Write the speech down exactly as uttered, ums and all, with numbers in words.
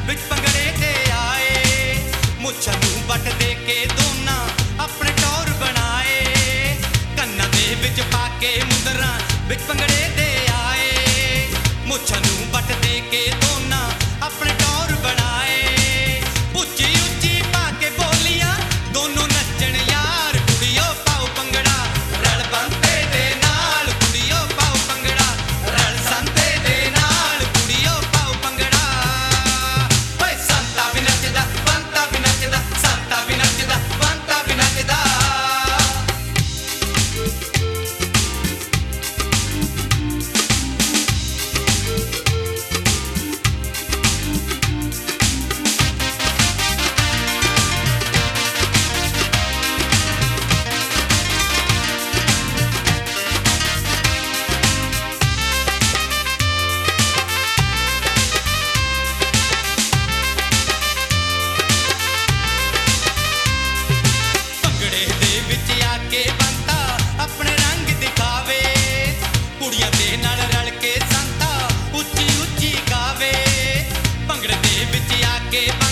ਵਿੱਚ ਭੰਗੜੇ ਤੇ ਆਏ, ਮੁੱਛਾਂ ਨੂੰ ਵੱਟ ਦੇ ਕੇ ਦੋਨਾਂ ਆਪਣੇ ਟੌਰ ਬਣਾਏ, ਕੰਨਾਂ ਦੇ ਵਿੱਚ ਪਾ ਕੇ ਮੁੰਦਰਾਂ ਵਿੱਚ ਭੰਗੜੇ ਤੇ ਆਏ, ਮੁੱਛਾਂ ਨੂੰ ਵੱਟ ਦੇ ਕੇ ਦੋਨਾਂ ਆਪਣੇ ਟੌਰ ਬਣਾਏ, ਉੱਚੀ ਉੱਚੀ ਪਾ ਕੇ ਬੋਲੀਆਂ ਦੋਨੋਂ ਨੱਚਣ ਯਾਰ, ਕੁੜੀਓ ਪਾਓ ਭੰਗੜਾ ਰਲ ਬੰਤੇ ਦੇ ਨਾਲ, ਕੁੜੀਓ ਪਾਓ ਭੰਗੜਾ ਰਲ ਸੰਤੇ ਦੇ ਨਾਲ, ਕੁੜੀਓ ਪਾਓ ਭੰਗੜਾ। ਓਏ ਸੰਤਾ ਵੀ ਨੱਚਦਾ, ਬੰਤਾ ਵੀ ਨੱਚਦਾ, ਸੰਤਾ ਵੀ ਨੱਚਦਾ, ਬੰਤਾ ਵੀ ਨੱਚਦਾ। ਭੰਗੜੇ ਦੇ ਵਿੱਚ ਆ ਕੇ ਬੰਤਾ ਆਪਣੇ ਰੰਗ ਦਿਖਾਵੇ, ਕੁੜੀਆਂ ਦੇ ਨਾਲ ਰਲ ਕੇ ਸੰਤਾ ਉੱਚੀ ਉੱਚੀ ਗਾਵੇ, ਭੰਗੜੇ ਦੇ ਵਿੱਚ ਆ ਕੇ